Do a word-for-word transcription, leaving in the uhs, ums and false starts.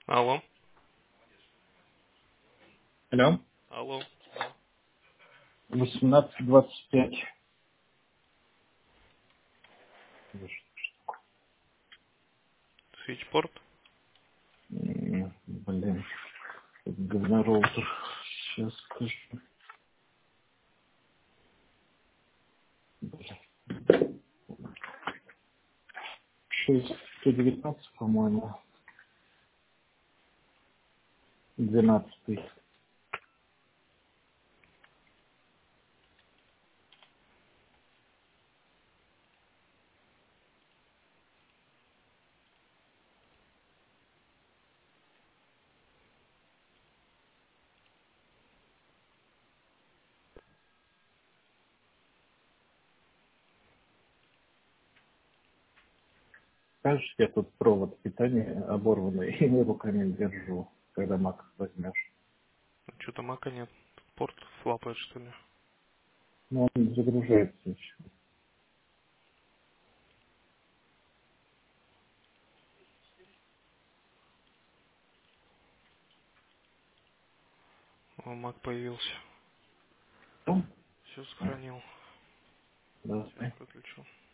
Алло, Алло, алло, да. восемнадцать двадцать пять. Свитчпорт. М, Блин, говнороутер. Сейчас скажу. шесть сто девятнадцать, по-моему, двенадцатый. Скажешь, я тут провод питания оборванный и руками держу, когда мак возьмешь. Что-то мака нет. Порт флапает, что ли? Но он загружается еще. О, мак появился. Ну, Все а, сохранил. Сейчас давай. подключу.